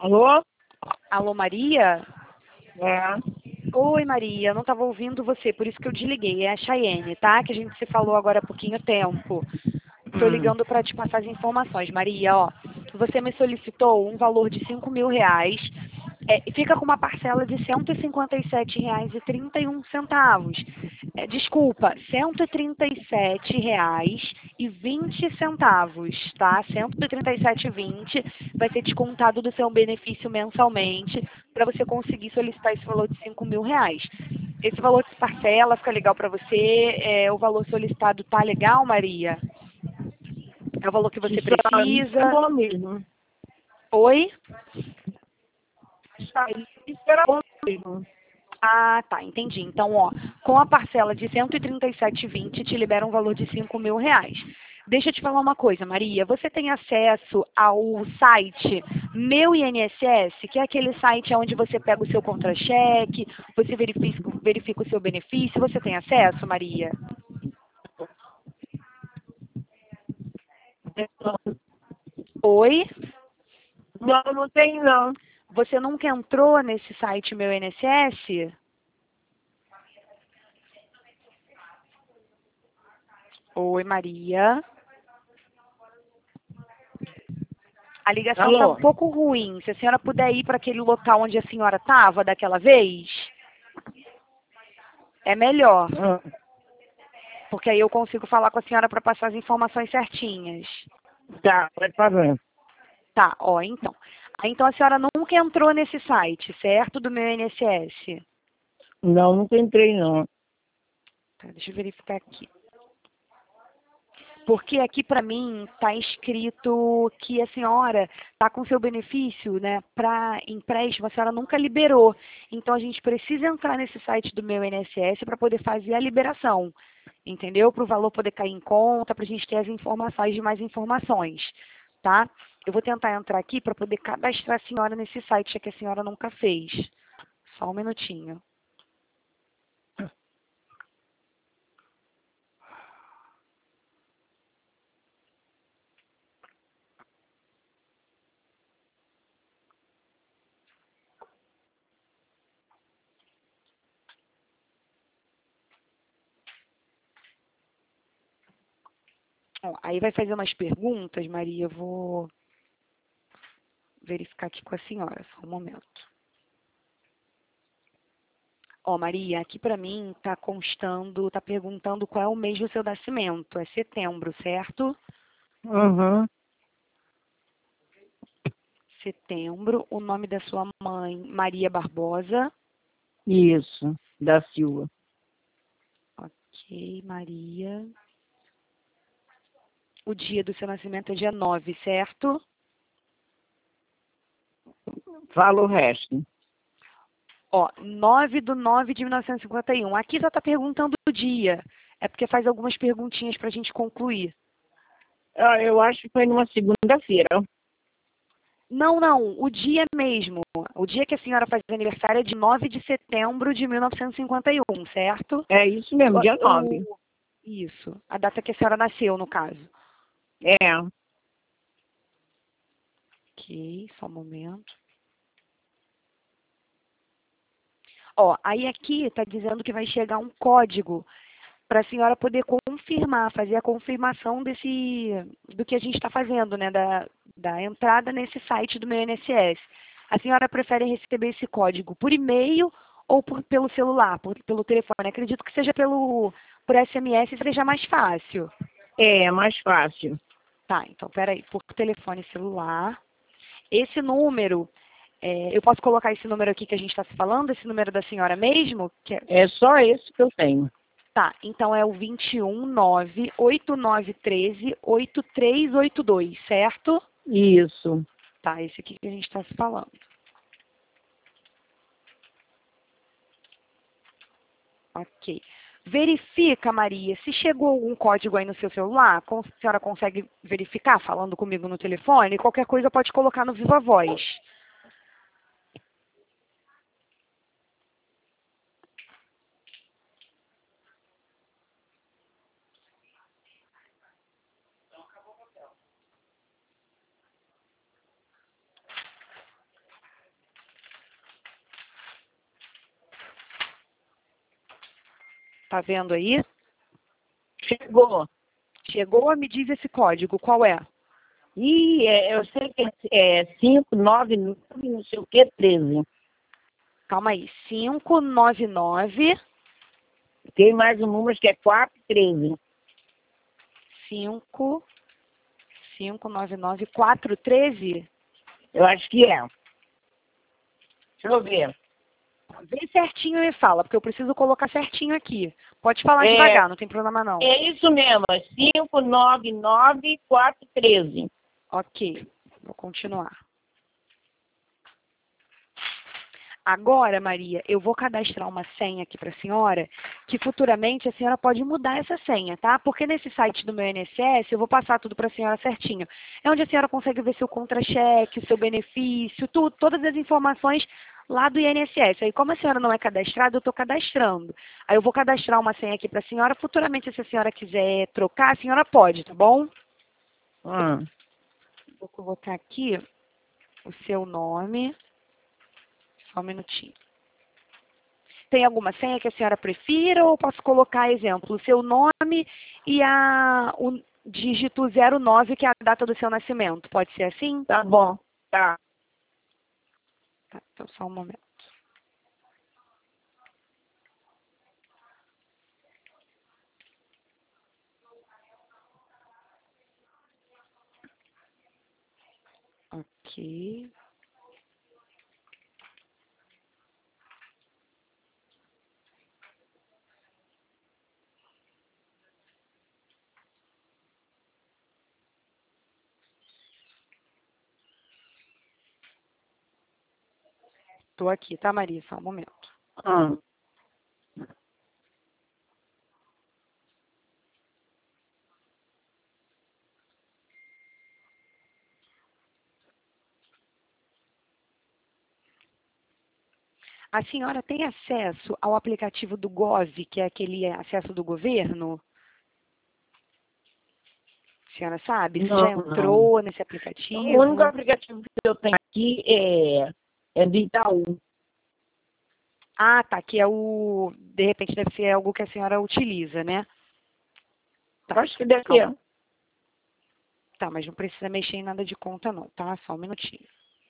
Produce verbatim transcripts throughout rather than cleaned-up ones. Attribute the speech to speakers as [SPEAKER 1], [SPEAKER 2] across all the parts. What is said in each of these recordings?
[SPEAKER 1] Alô?
[SPEAKER 2] Alô, Maria?
[SPEAKER 1] É.
[SPEAKER 2] Oi, Maria, eu não estava ouvindo você, por isso que eu desliguei. É a Chayenne, tá? Que a gente se falou agora há pouquinho tempo. Estou
[SPEAKER 1] Hum.
[SPEAKER 2] ligando para te passar as informações. Maria, ó, você me solicitou um valor de cinco mil reais. É, e fica com uma parcela de cento e cinquenta e sete reais e trinta e um centavos. É, desculpa, cento e trinta e sete reais e vinte centavos, tá? cento e trinta e sete e vinte vai ser descontado do seu benefício mensalmente para você conseguir solicitar esse valor de cinco mil reais. Esse valor de parcela fica legal para você? É, o valor solicitado tá legal, Maria? É o valor que você
[SPEAKER 1] Isso aí é
[SPEAKER 2] precisa?
[SPEAKER 1] bom mesmo.
[SPEAKER 2] Oi?
[SPEAKER 1] Isso aí isso era bom mesmo.
[SPEAKER 2] Ah, tá, entendi. Então, ó, com a parcela de cento e trinta e sete e vinte, te libera um valor de cinco mil reais. Deixa eu te falar uma coisa, Maria. Você tem acesso ao site Meu I N S S, que é aquele site onde você pega o seu contra-cheque, você verifica, verifica o seu benefício. Você tem acesso, Maria? Oi?
[SPEAKER 1] Não, não tem não.
[SPEAKER 2] Você nunca entrou nesse site Meu I N S S? Oi, Maria. A ligação está um
[SPEAKER 1] Alô?
[SPEAKER 2] pouco ruim. Se a senhora puder ir para aquele local onde a senhora estava daquela vez, é melhor.
[SPEAKER 1] Ah,
[SPEAKER 2] Porque aí eu consigo falar com a senhora para passar as informações certinhas.
[SPEAKER 1] tá, vai fazendo.
[SPEAKER 2] Tá, ó, então. Aí, então a senhora nunca entrou nesse site, certo? Do meu I N S S.
[SPEAKER 1] Não, nunca entrei não.
[SPEAKER 2] Tá, deixa eu verificar aqui. Porque aqui para mim está escrito que a senhora está com seu benefício, né, para empréstimo, a senhora nunca liberou. Então a gente precisa entrar nesse site do meu I N S S para poder fazer a liberação, entendeu? Para o valor poder cair em conta, para a gente ter as informações de mais informações, tá? Eu vou tentar entrar aqui para poder cadastrar a senhora nesse site, já que a senhora nunca fez. Só um minutinho. Ó, aí vai fazer umas perguntas, Maria, eu vou verificar aqui com a senhora, só um momento. Ó, Maria, aqui para mim está constando, está perguntando qual é o mês do seu nascimento. É setembro, certo?
[SPEAKER 1] Uhum.
[SPEAKER 2] Setembro. O nome da sua mãe, Maria Barbosa.
[SPEAKER 1] Isso, da Silva.
[SPEAKER 2] Ok, Maria. O dia do seu nascimento é dia nove, certo?
[SPEAKER 1] Fala o resto.
[SPEAKER 2] Ó, nove do nove de mil novecentos e cinquenta e um. Aqui só está perguntando o dia. É porque faz algumas perguntinhas para a gente concluir.
[SPEAKER 1] Ah, eu acho que foi numa segunda-feira.
[SPEAKER 2] Não, não, o dia mesmo. O dia que a senhora faz aniversário é de nove de setembro de mil novecentos e cinquenta e um, certo?
[SPEAKER 1] É isso mesmo, dia nove.
[SPEAKER 2] O, isso, a data que a senhora nasceu, no caso.
[SPEAKER 1] É.
[SPEAKER 2] Ok, só um momento. Ó, aí aqui está dizendo que vai chegar um código para a senhora poder confirmar, fazer a confirmação desse, do que a gente está fazendo, né, da, da entrada nesse site do meu I N S S. A senhora prefere receber esse código por e-mail ou por, pelo celular, por, pelo telefone? Acredito que seja pelo, por S M S, seja mais fácil.
[SPEAKER 1] É, mais fácil.
[SPEAKER 2] Tá, então peraí, por telefone celular. Esse número, é, eu posso colocar esse número aqui que a gente está se falando, esse número da senhora mesmo? Que é,
[SPEAKER 1] É só esse que eu tenho.
[SPEAKER 2] tá, então é o vinte e um, nove, oito nove um três, oito três oito dois, certo?
[SPEAKER 1] Isso.
[SPEAKER 2] Tá, esse aqui que a gente está se falando. Ok. Verifica, Maria, se chegou algum código aí no seu celular, a senhora consegue verificar falando comigo no telefone? Qualquer coisa pode colocar no Viva Voz. Tá vendo aí?
[SPEAKER 1] Chegou.
[SPEAKER 2] Chegou? Me diz esse código, qual é?
[SPEAKER 1] E é, eu sei que é cinco, nove, nove, não sei o que, treze.
[SPEAKER 2] Calma aí. cinco nove nove.
[SPEAKER 1] Tem mais um número que é quatro, treze.
[SPEAKER 2] cinco, cinco nove nove, quatro treze.
[SPEAKER 1] Eu acho que é. Deixa eu ver.
[SPEAKER 2] Vê certinho e fala, porque eu preciso colocar certinho aqui. Pode falar
[SPEAKER 1] É,
[SPEAKER 2] devagar, não tem problema não.
[SPEAKER 1] É isso mesmo, é cinco nove nove, quatro treze.
[SPEAKER 2] Ok, vou continuar. Agora, Maria, eu vou cadastrar uma senha aqui para a senhora, que futuramente a senhora pode mudar essa senha, tá? Porque nesse site do meu I N S S, eu vou passar tudo para a senhora certinho. É onde a senhora consegue ver seu contra-cheque, o seu benefício, tudo, todas as informações lá do I N S S. Aí, como a senhora não é cadastrada, eu estou cadastrando. Aí eu vou cadastrar uma senha aqui para a senhora. Futuramente, se a senhora quiser trocar, a senhora pode, tá bom?
[SPEAKER 1] Hum.
[SPEAKER 2] Vou colocar aqui o seu nome. Só um minutinho. Tem alguma senha que a senhora prefira ou posso colocar, exemplo, o seu nome e a, o dígito zero nove, que é a data do seu nascimento? Pode ser assim?
[SPEAKER 1] Tá bom, tá.
[SPEAKER 2] Tá, então só um momento. Ok. Estou aqui, tá, Maria? Só um momento.
[SPEAKER 1] Hum.
[SPEAKER 2] A senhora tem acesso ao aplicativo do Gov, que é aquele acesso do governo? A senhora sabe? Você já
[SPEAKER 1] Não, não.
[SPEAKER 2] entrou nesse
[SPEAKER 1] O único
[SPEAKER 2] aplicativo?
[SPEAKER 1] aplicativo que eu tenho aqui é, é do Itaú.
[SPEAKER 2] Ah, tá, que é o... De repente deve ser algo que a senhora utiliza, né? Tá,
[SPEAKER 1] Acho que deve
[SPEAKER 2] calma.
[SPEAKER 1] ser.
[SPEAKER 2] Tá, mas não precisa mexer em nada de conta não, tá? Só um minutinho.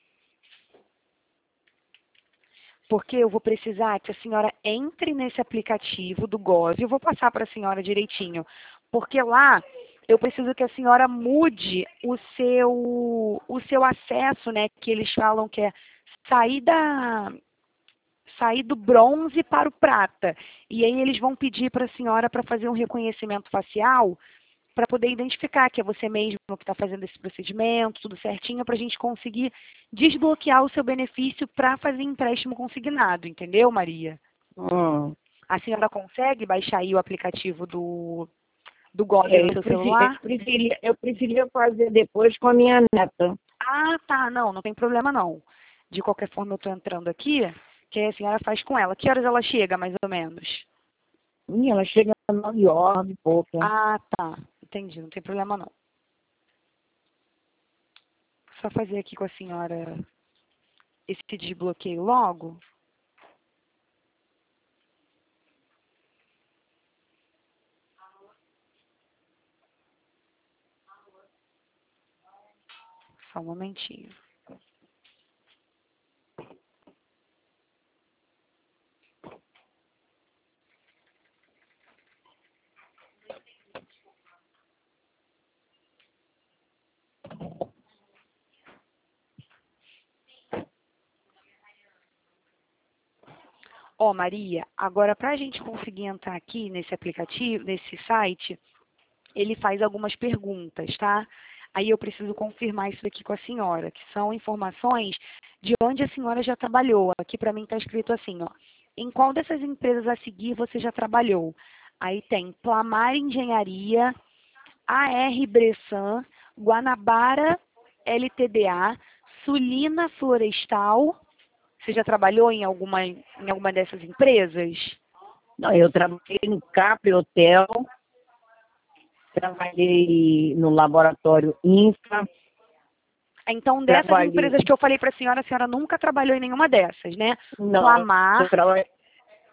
[SPEAKER 2] Porque eu vou precisar que a senhora entre nesse aplicativo do Gov, eu vou passar para a senhora direitinho. Porque lá eu preciso que a senhora mude o seu, o seu acesso, né? Que eles falam que é sair da, sair do bronze para o prata. E aí eles vão pedir para a senhora para fazer um reconhecimento facial para poder identificar que é você mesmo que está fazendo esse procedimento, tudo certinho, para a gente conseguir desbloquear o seu benefício para fazer empréstimo consignado, entendeu, Maria?
[SPEAKER 1] Hum.
[SPEAKER 2] A senhora consegue baixar aí o aplicativo do, do Gov
[SPEAKER 1] É,
[SPEAKER 2] no
[SPEAKER 1] eu,
[SPEAKER 2] seu
[SPEAKER 1] prefi- eu,
[SPEAKER 2] celular?
[SPEAKER 1] preferia, eu preferia fazer depois com a minha neta.
[SPEAKER 2] Ah, tá, não, não tem problema não. De qualquer forma, eu estou entrando aqui, que aí a senhora faz com ela. Que horas ela chega, mais ou menos?
[SPEAKER 1] Ih, ela chega às nove horas e pouco.
[SPEAKER 2] Ah, tá, entendi, não tem problema não. Só fazer aqui com a senhora esse desbloqueio logo. Só um momentinho. Ó, Maria, agora para a gente conseguir entrar aqui nesse aplicativo, nesse site, ele faz algumas perguntas, tá? Aí eu preciso confirmar isso aqui com a senhora, que são informações de onde a senhora já trabalhou. Aqui para mim está escrito assim, ó. Em qual dessas empresas a seguir você já trabalhou? Aí tem Plamar Engenharia, A R Bressan, Guanabara L T D A, Sulina Florestal. Você já trabalhou em alguma, em alguma dessas empresas?
[SPEAKER 1] Não, eu trabalhei no Capri Hotel, trabalhei no laboratório Infra,
[SPEAKER 2] Então, dessas
[SPEAKER 1] trabalhei...
[SPEAKER 2] empresas que eu falei para a senhora, a senhora nunca trabalhou em nenhuma dessas, né?
[SPEAKER 1] Não,
[SPEAKER 2] Plamar,
[SPEAKER 1] eu trabalhei...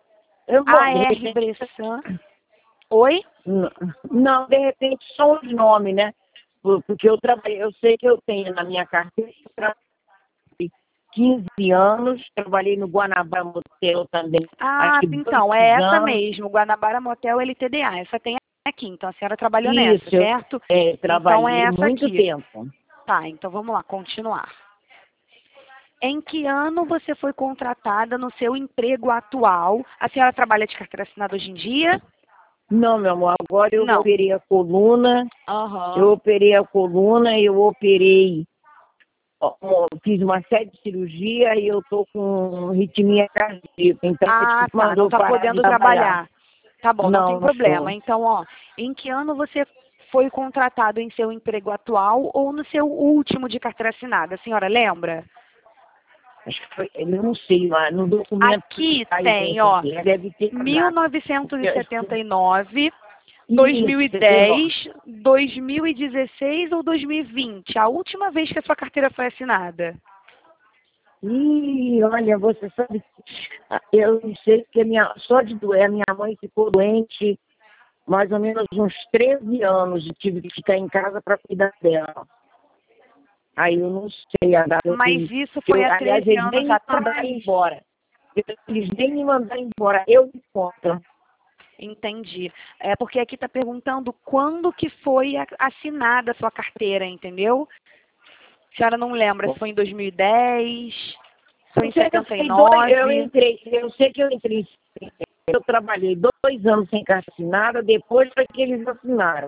[SPEAKER 1] Eu vou,
[SPEAKER 2] A
[SPEAKER 1] de
[SPEAKER 2] R
[SPEAKER 1] repente,
[SPEAKER 2] Bressan. Oi?
[SPEAKER 1] n- não, de repente só os nomes, né? Por- Porque eu trabalhei, eu sei que eu tenho na minha carteira, eu trabalhei quinze anos, trabalhei no Guanabara Motel também,
[SPEAKER 2] Ah,
[SPEAKER 1] acho que dois
[SPEAKER 2] então, é essa
[SPEAKER 1] anos.
[SPEAKER 2] mesmo, Guanabara Motel L T D A. Essa tem aqui, então a senhora trabalhou nessa,
[SPEAKER 1] Isso, eu
[SPEAKER 2] certo?
[SPEAKER 1] é,
[SPEAKER 2] Então é
[SPEAKER 1] trabalhei
[SPEAKER 2] essa
[SPEAKER 1] muito
[SPEAKER 2] aqui.
[SPEAKER 1] tempo.
[SPEAKER 2] Tá, então vamos lá, continuar. Em que ano você foi contratada no seu emprego atual? A senhora trabalha de carteira assinada hoje em dia?
[SPEAKER 1] Não, meu amor, agora eu
[SPEAKER 2] Não.
[SPEAKER 1] operei a coluna, eu
[SPEAKER 2] Aham.
[SPEAKER 1] operei a coluna, eu operei, ó, ó, fiz uma série de cirurgia e eu tô com ritmia cardíaca, então a
[SPEAKER 2] Ah,
[SPEAKER 1] gente
[SPEAKER 2] tá, não
[SPEAKER 1] mandou
[SPEAKER 2] está
[SPEAKER 1] parar de
[SPEAKER 2] podendo
[SPEAKER 1] trabalhar.
[SPEAKER 2] trabalhar. Tá bom, não tem
[SPEAKER 1] Não, não
[SPEAKER 2] problema.
[SPEAKER 1] estou.
[SPEAKER 2] Então, ó, em que ano você foi contratado em seu emprego atual ou no seu último de carteira assinada? A senhora lembra?
[SPEAKER 1] Acho que foi, eu não sei, lá no documento
[SPEAKER 2] Aqui
[SPEAKER 1] que a
[SPEAKER 2] tem,
[SPEAKER 1] gente
[SPEAKER 2] ó,
[SPEAKER 1] aqui, deve ter a
[SPEAKER 2] mil
[SPEAKER 1] data.
[SPEAKER 2] novecentos e
[SPEAKER 1] Porque-
[SPEAKER 2] setenta e nove,
[SPEAKER 1] Isso,
[SPEAKER 2] dois mil e dez, dois mil e dezesseis ou dois mil e vinte? A última vez que a sua carteira foi assinada.
[SPEAKER 1] Ih, olha, você sabe, eu não sei porque minha, só de doer, minha mãe ficou doente mais ou menos uns treze anos e tive que ficar em casa para cuidar dela. Aí eu não sei a data. Eu,
[SPEAKER 2] Mas isso foi
[SPEAKER 1] eu,
[SPEAKER 2] há
[SPEAKER 1] aliás,
[SPEAKER 2] treze
[SPEAKER 1] eles
[SPEAKER 2] anos
[SPEAKER 1] nem me mandaram
[SPEAKER 2] atrás.
[SPEAKER 1] embora. Eles nem me mandaram embora. Eu me conto.
[SPEAKER 2] Entendi. É porque aqui está perguntando quando que foi a- assinada a sua carteira, entendeu? A senhora não lembra se foi em dois mil e dez, foi
[SPEAKER 1] Eu
[SPEAKER 2] em
[SPEAKER 1] sei que eu
[SPEAKER 2] setenta e
[SPEAKER 1] fiquei dois, eu
[SPEAKER 2] nove.
[SPEAKER 1] entrei, eu sei que eu entrei, eu trabalhei dois anos sem carta assinada, depois foi que eles assinaram.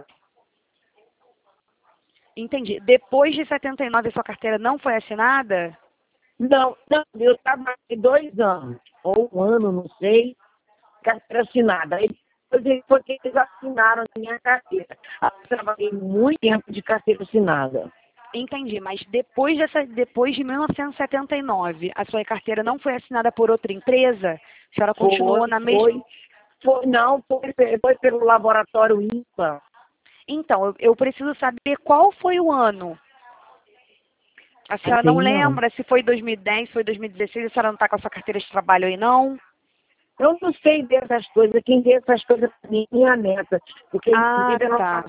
[SPEAKER 2] Entendi. Depois de setenta e nove a sua carteira não foi assinada?
[SPEAKER 1] Não, não, eu trabalhei dois anos, ou um ano, não sei, carteira assinada. Aí depois foi que eles assinaram a minha carteira. Eu trabalhei muito tempo de carteira assinada.
[SPEAKER 2] Entendi, mas depois dessa, depois de mil novecentos e setenta e nove, a sua carteira não foi assinada por outra empresa? A senhora continuou
[SPEAKER 1] Foi,
[SPEAKER 2] na mesma.
[SPEAKER 1] foi, foi, não, foi, foi pelo laboratório INPA.
[SPEAKER 2] Então, eu, eu preciso saber qual foi o ano. A
[SPEAKER 1] Não
[SPEAKER 2] senhora não
[SPEAKER 1] sei não.
[SPEAKER 2] lembra se foi dois mil e dez, foi dois mil e dezesseis, a senhora não está com a sua carteira de trabalho aí, não?
[SPEAKER 1] Eu não sei dessas coisas, quem vê essas coisas pra mim é minha neta, porque
[SPEAKER 2] Ah,
[SPEAKER 1] inclusive ela
[SPEAKER 2] tá.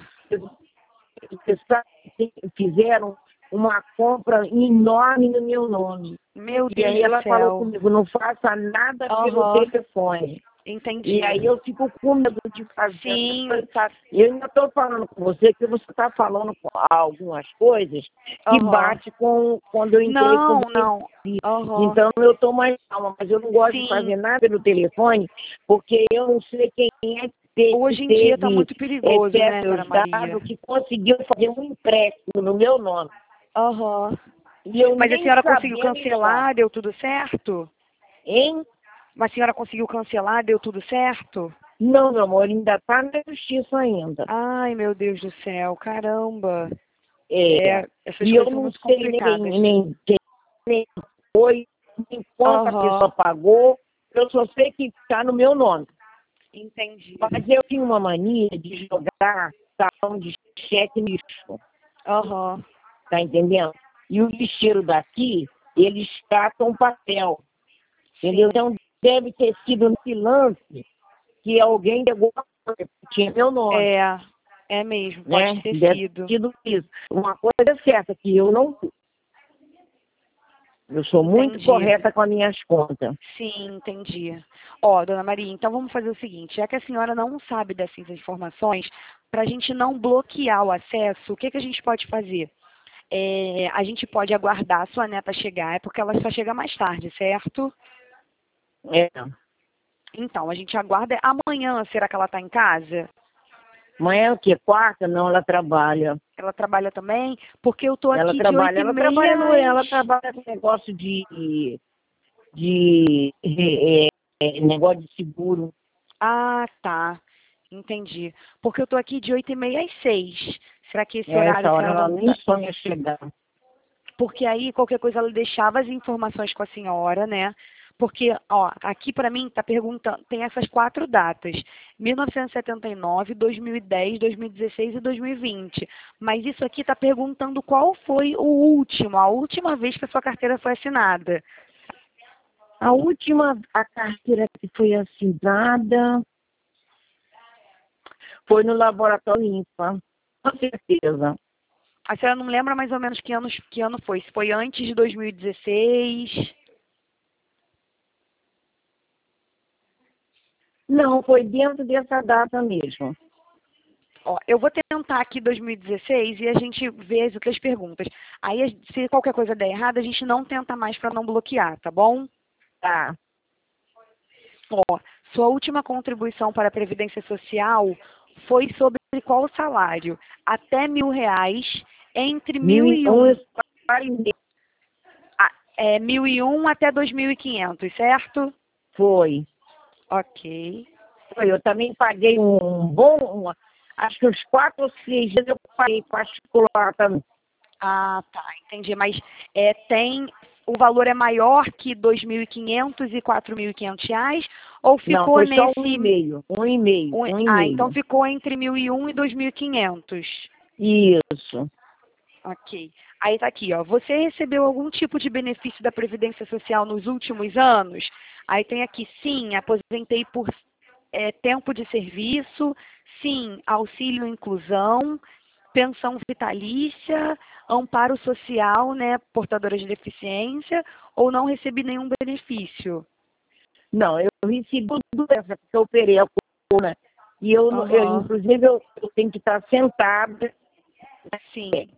[SPEAKER 1] fizeram uma compra enorme no meu nome.
[SPEAKER 2] Meu
[SPEAKER 1] E
[SPEAKER 2] Deus
[SPEAKER 1] aí
[SPEAKER 2] do
[SPEAKER 1] ela falou
[SPEAKER 2] céu.
[SPEAKER 1] comigo, não faça nada pelo
[SPEAKER 2] Aham,
[SPEAKER 1] telefone.
[SPEAKER 2] entendi.
[SPEAKER 1] E aí eu fico com medo de fazer essas
[SPEAKER 2] Sim,
[SPEAKER 1] coisas.
[SPEAKER 2] tá.
[SPEAKER 1] Eu ainda estou falando com você que você está falando com algumas coisas que
[SPEAKER 2] Aham.
[SPEAKER 1] bate com quando eu entrei com
[SPEAKER 2] Não,
[SPEAKER 1] você.
[SPEAKER 2] não. Aham.
[SPEAKER 1] Então eu estou mais calma, mas eu não gosto de
[SPEAKER 2] Sim.
[SPEAKER 1] fazer nada pelo telefone, porque eu não sei quem é que
[SPEAKER 2] Hoje em dia está
[SPEAKER 1] teve
[SPEAKER 2] muito
[SPEAKER 1] é,
[SPEAKER 2] perigoso,
[SPEAKER 1] pé
[SPEAKER 2] né, Dona
[SPEAKER 1] meus
[SPEAKER 2] Maria?
[SPEAKER 1] dados, que conseguiu fazer um empréstimo no meu nome.
[SPEAKER 2] Aham.
[SPEAKER 1] E eu
[SPEAKER 2] Mas a
[SPEAKER 1] nem
[SPEAKER 2] senhora conseguiu
[SPEAKER 1] sabendo usar.
[SPEAKER 2] cancelar, deu tudo certo?
[SPEAKER 1] Hein?
[SPEAKER 2] Mas a senhora conseguiu cancelar, deu tudo certo?
[SPEAKER 1] Não, meu amor, ainda está na justiça ainda.
[SPEAKER 2] Ai, meu Deus do céu, caramba.
[SPEAKER 1] É.
[SPEAKER 2] É, essas
[SPEAKER 1] E eu
[SPEAKER 2] coisas são
[SPEAKER 1] não
[SPEAKER 2] muito
[SPEAKER 1] sei nem,
[SPEAKER 2] complicadas.
[SPEAKER 1] nem quem nem foi, nem quanto a pessoa
[SPEAKER 2] Aham,
[SPEAKER 1] pagou. Eu só sei que está no meu nome.
[SPEAKER 2] entendi.
[SPEAKER 1] Mas eu tinha uma mania de jogar talão de cheque no lixo.
[SPEAKER 2] Aham,
[SPEAKER 1] Tá entendendo? E o lixeiro daqui, eles catam papel. Entendeu?
[SPEAKER 2] sim.
[SPEAKER 1] Então deve ter sido nesse lance que alguém pegou a coisa, que tinha meu nome.
[SPEAKER 2] É, é mesmo,
[SPEAKER 1] Né?
[SPEAKER 2] pode ter
[SPEAKER 1] Deve
[SPEAKER 2] sido.
[SPEAKER 1] ter sido isso. Uma coisa é certa, que eu não. Eu sou muito
[SPEAKER 2] Entendi.
[SPEAKER 1] correta com as minhas contas.
[SPEAKER 2] Sim, entendi. Ó, dona Maria, então vamos fazer o seguinte, já que a senhora não sabe dessas informações, para a gente não bloquear o acesso, o que, que a gente pode fazer? É, a gente pode aguardar a sua neta chegar, é porque ela só chega mais tarde, certo?
[SPEAKER 1] É.
[SPEAKER 2] Então, a gente aguarda. Amanhã, será que ela está em casa?
[SPEAKER 1] Amanhã é o quê? Quarta? Não, ela trabalha.
[SPEAKER 2] Ela trabalha também? Porque eu tô
[SPEAKER 1] Ela
[SPEAKER 2] aqui de oito
[SPEAKER 1] trabalha.
[SPEAKER 2] e
[SPEAKER 1] Ela trabalha
[SPEAKER 2] meia
[SPEAKER 1] no. Ela
[SPEAKER 2] às...
[SPEAKER 1] trabalha com negócio de. de. é, é, negócio de seguro.
[SPEAKER 2] Ah, tá. Entendi. Porque eu tô aqui de oito e meia às seis. Será que esse
[SPEAKER 1] É,
[SPEAKER 2] horário
[SPEAKER 1] essa
[SPEAKER 2] a
[SPEAKER 1] hora
[SPEAKER 2] senhora
[SPEAKER 1] ela
[SPEAKER 2] não
[SPEAKER 1] nem
[SPEAKER 2] tá...
[SPEAKER 1] sonha chegar.
[SPEAKER 2] Porque aí, qualquer coisa, ela deixava as informações com a senhora, né? Porque, ó, aqui para mim tá perguntando, tem essas quatro datas, mil novecentos e setenta e nove, dois mil e dez, dois mil e dezesseis e dois mil e vinte. Mas isso aqui tá perguntando qual foi o último, a última vez que a sua carteira foi assinada.
[SPEAKER 1] A última, a carteira que foi assinada foi no Laboratório Limpa, com certeza.
[SPEAKER 2] A senhora não lembra mais ou menos que, anos, que ano foi? Se foi antes de dois mil e dezesseis?
[SPEAKER 1] Não, foi dentro dessa data mesmo.
[SPEAKER 2] Ó, eu vou tentar aqui dois mil e dezesseis e a gente vê as outras perguntas. Aí, se qualquer coisa der errado, a gente não tenta mais para não bloquear, tá bom?
[SPEAKER 1] Tá.
[SPEAKER 2] Ó, sua última contribuição para a Previdência Social foi sobre qual salário? Até mil reais, entre
[SPEAKER 1] Mil
[SPEAKER 2] mil
[SPEAKER 1] e
[SPEAKER 2] e
[SPEAKER 1] um,
[SPEAKER 2] um,
[SPEAKER 1] eu falei,
[SPEAKER 2] ah, é, mil e um até dois mil e quinhentos, certo?
[SPEAKER 1] foi.
[SPEAKER 2] Ok.
[SPEAKER 1] Foi. Eu também paguei um bom, um, acho que uns quatro ou seis dias eu paguei particular também.
[SPEAKER 2] Ah, tá, entendi. Mas é, tem, o valor é maior que dois mil e quinhentos e quatro mil e quinhentos reais? Ou
[SPEAKER 1] Não,
[SPEAKER 2] ficou
[SPEAKER 1] foi só um
[SPEAKER 2] nesse...
[SPEAKER 1] e meio, um e meio,
[SPEAKER 2] um-
[SPEAKER 1] um e
[SPEAKER 2] ah, então
[SPEAKER 1] meio.
[SPEAKER 2] ficou entre mil e um e dois mil e quinhentos.
[SPEAKER 1] Isso.
[SPEAKER 2] Ok. Aí tá aqui, ó. Você recebeu algum tipo de benefício da Previdência Social nos últimos anos? Aí tem aqui, sim, aposentei por é, tempo de serviço, sim, auxílio inclusão, pensão vitalícia, amparo social, né, portadora de deficiência, ou não recebi nenhum benefício?
[SPEAKER 1] Não, eu recebi tudo essa, porque eu operei a coluna. E eu, não- eu
[SPEAKER 2] Aham,
[SPEAKER 1] inclusive, eu, eu tenho que estar sentada.
[SPEAKER 2] sim.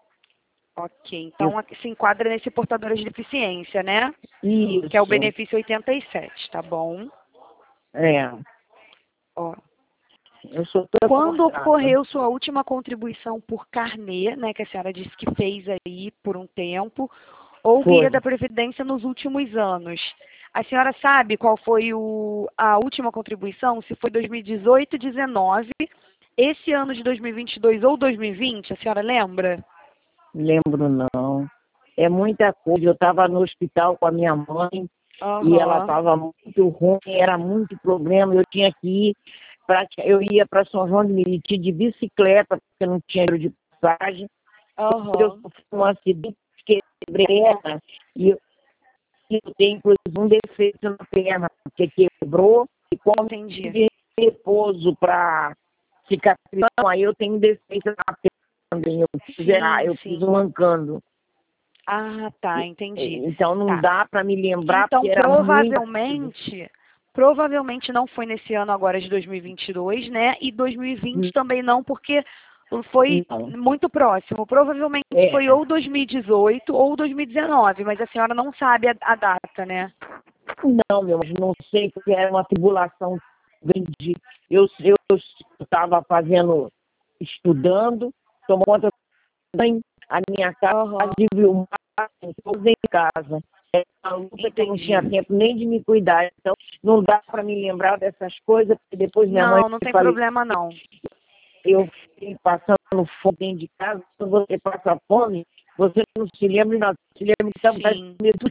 [SPEAKER 2] Ok,
[SPEAKER 1] Eu,
[SPEAKER 2] então aqui se enquadra nesse portadora de deficiência, né? Que é o
[SPEAKER 1] isso.
[SPEAKER 2] benefício oitenta e sete, tá bom?
[SPEAKER 1] É.
[SPEAKER 2] Ó,
[SPEAKER 1] Eu sou toda
[SPEAKER 2] quando
[SPEAKER 1] cortada.
[SPEAKER 2] ocorreu sua última contribuição por carnê, né, que a senhora disse que fez aí por um tempo, ou
[SPEAKER 1] Foi.
[SPEAKER 2] guia da Previdência nos últimos anos? A senhora sabe qual foi o, a última contribuição? Se foi dois mil e dezoito, dezenove, esse ano de dois mil e vinte e dois ou dois mil e vinte, a senhora lembra?
[SPEAKER 1] Lembro não. É muita coisa. Eu estava no hospital com a minha mãe e ela
[SPEAKER 2] Aham,
[SPEAKER 1] estava muito ruim, era muito problema. Eu tinha que ir, pra, eu ia para São João de Meriti de bicicleta, porque não tinha dinheiro de passagem. Eu
[SPEAKER 2] aham,
[SPEAKER 1] sofri um acidente, quebrei ela e eu, eu tenho inclusive um defeito na perna, porque quebrou e como eu
[SPEAKER 2] entendi.
[SPEAKER 1] tive repouso para cicatrização, aí eu tenho defeito na perna também. Eu fiz, errar,
[SPEAKER 2] Sim,
[SPEAKER 1] eu fiz
[SPEAKER 2] sim.
[SPEAKER 1] um mancando.
[SPEAKER 2] Ah, tá, entendi.
[SPEAKER 1] Então não
[SPEAKER 2] Tá.
[SPEAKER 1] dá para me lembrar,
[SPEAKER 2] Então,
[SPEAKER 1] porque era muito.
[SPEAKER 2] provavelmente, provavelmente não foi nesse ano agora de dois mil e vinte e dois, né? E dois mil e vinte também não, porque foi
[SPEAKER 1] Não.
[SPEAKER 2] muito próximo. Provavelmente foi
[SPEAKER 1] É.
[SPEAKER 2] ou dois mil e dezoito ou dois mil e dezenove, mas a senhora não sabe a, a data, né?
[SPEAKER 1] Não, meu, mas não sei, porque era uma tribulação grande. Eu eu estava fazendo, estudando, tomou conta da mãe, a minha casa,
[SPEAKER 2] Aham,
[SPEAKER 1] viu um todos em casa. É uma luta que eu não tinha
[SPEAKER 2] entendi.
[SPEAKER 1] tempo nem de me cuidar. Então, não dá para me lembrar dessas coisas, porque depois minha mãe
[SPEAKER 2] Não, não tem
[SPEAKER 1] falou,
[SPEAKER 2] problema não.
[SPEAKER 1] eu fiquei passando fome dentro de casa. Quando você passa fome, você não se lembra, não se lembra que estava
[SPEAKER 2] Sim.
[SPEAKER 1] medo.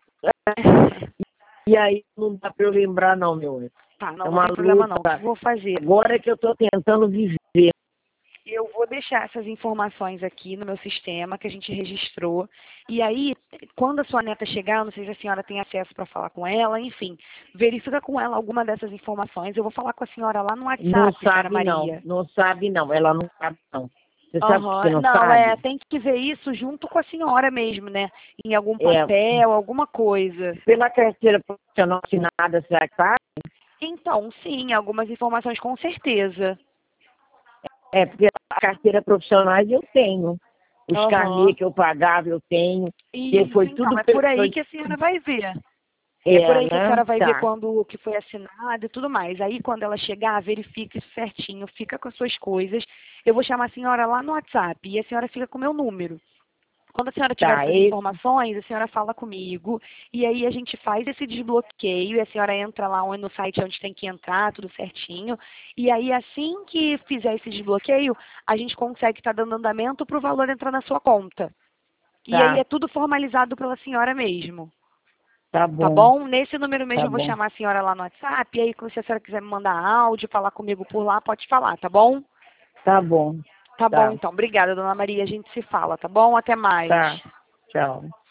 [SPEAKER 1] E aí não dá para eu lembrar, não, meu.
[SPEAKER 2] Tá,
[SPEAKER 1] É
[SPEAKER 2] não, não
[SPEAKER 1] uma
[SPEAKER 2] tem problema não. O que eu
[SPEAKER 1] luta.
[SPEAKER 2] vou fazer?
[SPEAKER 1] Agora é que eu estou tentando viver.
[SPEAKER 2] Eu vou deixar essas informações aqui no meu sistema que a gente registrou. E aí, quando a sua neta chegar, eu não sei se a senhora tem acesso para falar com ela, enfim, verifica com ela alguma dessas informações. Eu vou falar com a senhora lá no
[SPEAKER 1] Não
[SPEAKER 2] WhatsApp, senhora
[SPEAKER 1] sabe, não.
[SPEAKER 2] Maria.
[SPEAKER 1] Não sabe, não. Ela não sabe, não. Você sabe por que
[SPEAKER 2] Aham.
[SPEAKER 1] não
[SPEAKER 2] Não, é,
[SPEAKER 1] sabe?
[SPEAKER 2] tem que ver isso junto com a senhora mesmo, né? Em algum
[SPEAKER 1] É,
[SPEAKER 2] papel, alguma coisa.
[SPEAKER 1] pela carteira profissional assinada, será que sabe?
[SPEAKER 2] Então, sim, algumas informações com certeza.
[SPEAKER 1] É, porque a carteira profissional eu tenho. Os
[SPEAKER 2] Aham.
[SPEAKER 1] carnês que eu pagava eu tenho. E
[SPEAKER 2] Isso,
[SPEAKER 1] foi
[SPEAKER 2] então,
[SPEAKER 1] tudo
[SPEAKER 2] é por
[SPEAKER 1] pelo.
[SPEAKER 2] aí que a senhora vai ver. É por
[SPEAKER 1] É,
[SPEAKER 2] aí que a senhora
[SPEAKER 1] né?
[SPEAKER 2] vai ver
[SPEAKER 1] Tá.
[SPEAKER 2] quando o que foi assinado e tudo mais. Aí, quando ela chegar, verifique isso certinho, fica com as suas coisas. Eu vou chamar a senhora lá no WhatsApp e a senhora fica com o meu número. Quando a senhora tiver
[SPEAKER 1] Tá.
[SPEAKER 2] essas
[SPEAKER 1] Esse,
[SPEAKER 2] informações, a senhora fala comigo e aí a gente faz esse desbloqueio e a senhora entra lá no site onde tem que entrar, tudo certinho. E aí, assim que fizer esse desbloqueio, a gente consegue estar dando andamento para o valor entrar na sua conta. E aí
[SPEAKER 1] tá.
[SPEAKER 2] é tudo formalizado pela senhora mesmo.
[SPEAKER 1] Tá
[SPEAKER 2] Tá
[SPEAKER 1] bom.
[SPEAKER 2] bom? Nesse número mesmo
[SPEAKER 1] Tá
[SPEAKER 2] eu vou
[SPEAKER 1] bom.
[SPEAKER 2] chamar a senhora lá no WhatsApp. E aí, se a senhora quiser me mandar áudio, falar comigo por lá, pode falar, tá bom?
[SPEAKER 1] Tá bom.
[SPEAKER 2] Tá bom,
[SPEAKER 1] Tá.
[SPEAKER 2] então. Obrigada, dona Maria. A gente se fala, tá bom? Até mais.
[SPEAKER 1] Tá. Tchau.